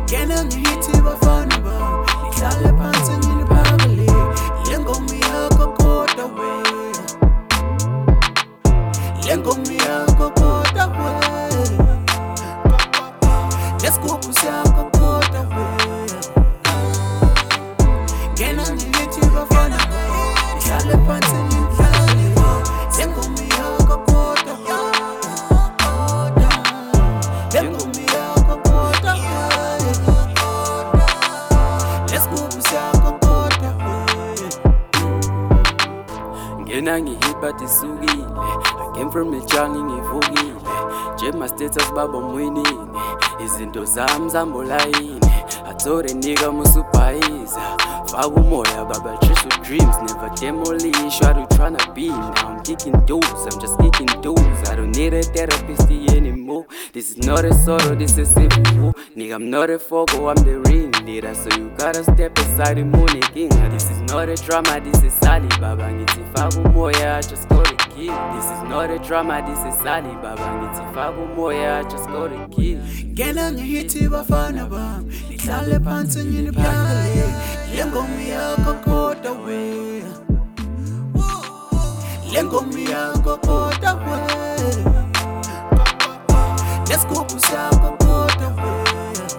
Ngena ngithi bafana bami, ngihlale phansi ngiliphakele. Le ngoma yakho kodwa wena, le ngoma yakho kodwa wena, lesigubhu sakho kodwa wena. Ngena ngithi bafana bami, ngihlale phansi ngiliphakele. Le ngoma yakho kodwa wena, le ngoma yakho kodwa wena, lesigubhu sakho kodwa wena. Ngena ngihipa tisukile, I came from a jungle ngivukile. Nje my status baba mwinini, izinto zami zambolayini. I told a nigga musupaiza, faka umoya baba chase with dreams, never demolish. What you tryna be? Now I'm kicking doors, I'm just kicking doors. I don't need a therapist anymore. This is not a sorrow, this is civil war. Nigga, I'm not a fogo, I'm the ringleader. So you gotta step aside and moon king. This is not a drama, this is Sally Baba. Ngiti faka umoya, I just go to kill. This is not a drama, this is Sally Baba. Ngiti faka umoya, I just go to kill. Ngena ngithi bafana bami, ngihlale phansi ngiliphakele. Le ngoma yakho kodwa wena, le ngoma yakho kodwa wena, lesigubhu sakho kodwa wena.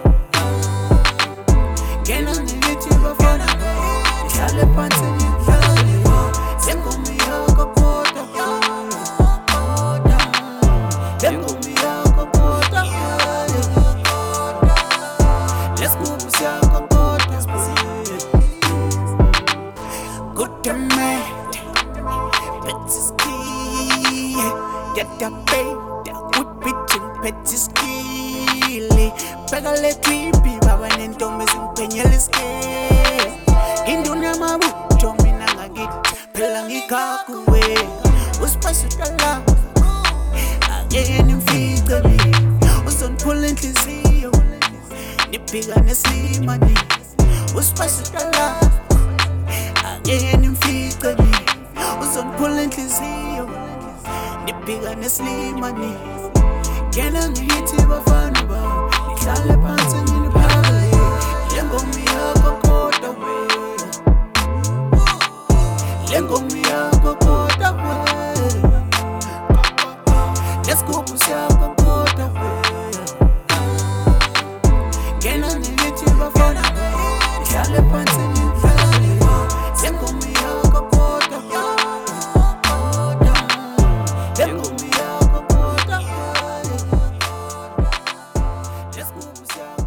Ngena ngithi bafana bami, ngihlale phansi ngiliphakele. Le ngoma yakho kodwa wena, le ngoma yakho kodwa wena, lesigubhu sakho kodwa wena. Good to me, Betsy's key. Get a bait, whip it in Betsy's key. Pegale creepy, baba nentombi zimpenyele ske. Induna mabuto mina ngagit, phela ngikakuwe. Usiphasa utala, angeke nimfice mina. Uzongiphula inhliziyo, niphika neslimani. Usiphasa utala, angeke nimfice mina. Uzongiphula inhliziyo, niphika neslimani. Ngena ngithi bafana bami, ngihlale phansi ngiliphakele. Le ngoma yakho kodwa wena, le ngoma yakho kodwa wena, lesigubhu sakho kodwa wena. Ngena ngithi bafana bami, ngihlale phansi ngiliphakele. Le ngoma yakho kodwa wena, le ngoma yakho kodwa wena, lesigubhu sakho.